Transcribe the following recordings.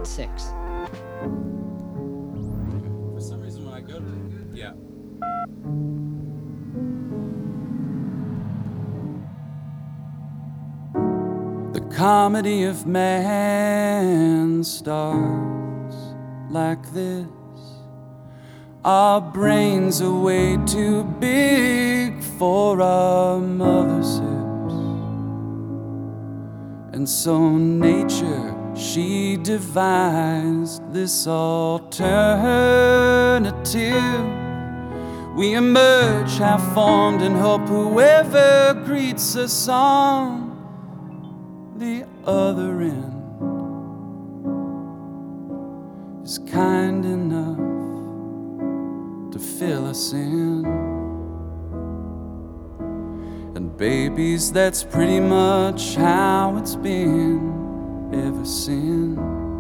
101.6. For some reason when I go to... Yeah. The comedy of man starts like this. Our brains are way too big for our mother's hips. And so nature, she devised this alternative. We emerge half-formed and hope whoever greets us on the other end is kind enough to fill us in. And babies, that's pretty much how it's been ever since.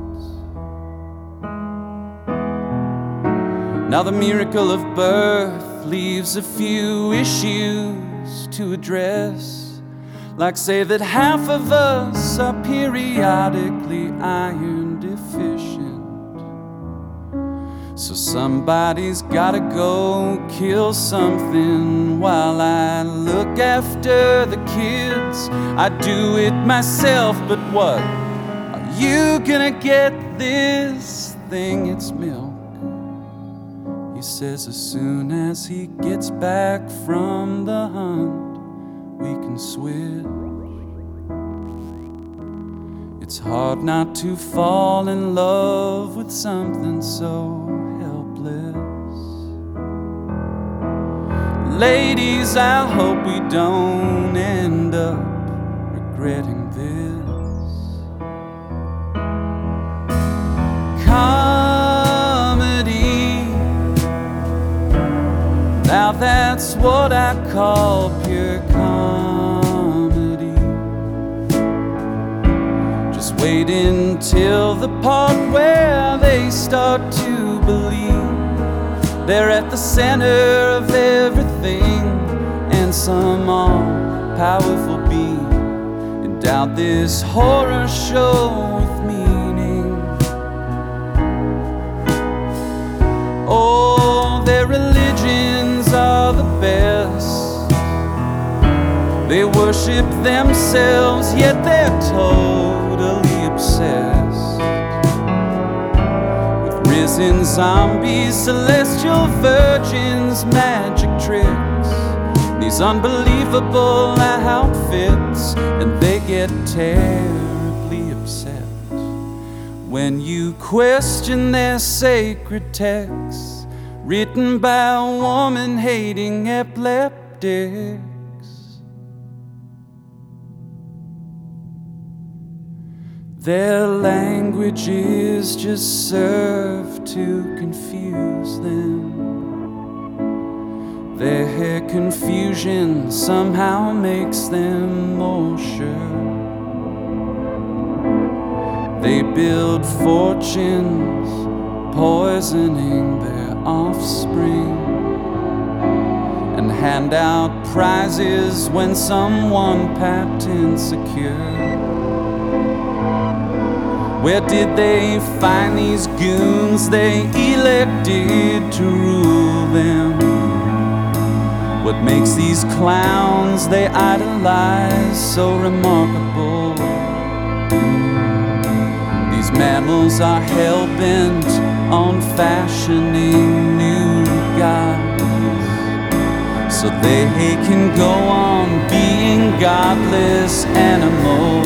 Now the miracle of birth leaves a few issues to address, like say that half of us are periodically iron deficient. So somebody's gotta go kill something while I look after the kids. I do it myself, but what? Are you gonna get this thing? It's milk. He says as soon as he gets back from the hunt, we can switch. It's hard not to fall in love with something so helpless. Ladies, I hope we don't end up regretting this. Comedy, now that's what I call pure comedy. Just wait until the part where they start to believe they're at the center of everything, and some all-powerful being endowed this horror show with meaning. Oh, their religions are the best. They worship themselves, yet they're totally obsessed with risen zombies, celestial virgins, magic tricks, these unbelievable outfits, and they get terribly upset when you question their sacred texts written by woman-hating epileptics. Their languages just serve to confuse them. Their confusion somehow makes them more sure. They build fortunes, poisoning their offspring, and hand out prizes when someone patents a cure. Where did they find these goons they elected to rule them? What makes these clowns they idolize so remarkable? These mammals are hell-bent on fashioning new gods, so they can go on being godless animals.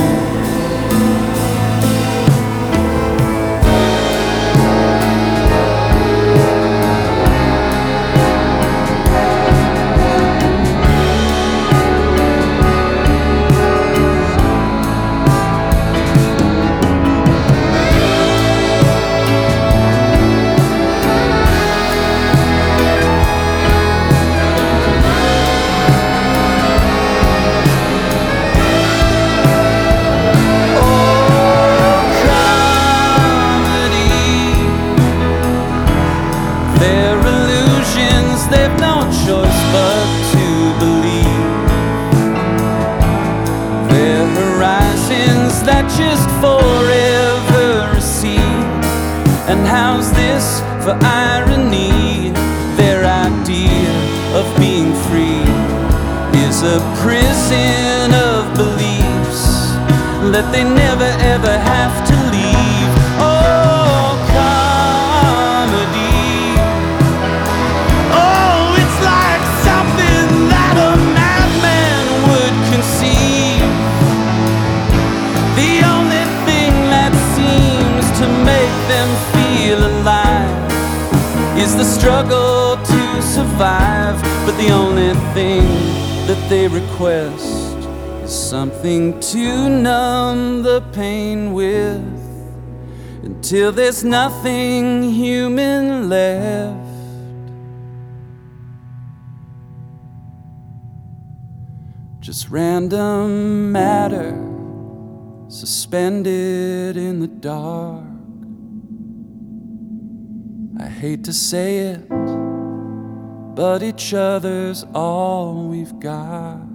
They've no choice but to believe. Their horizons that just forever recede And how's this for irony? Their idea of being free is a prison of beliefs that they never ever have to leave. Oh, comedy. Oh, it's like something that a madman would conceive. The only thing that seems to make them feel alive is the struggle to survive. But the only thing that they request is something to numb the pain with, until there's nothing human left. Just random matter suspended in the dark. I hate to say it, but each other's all we've got.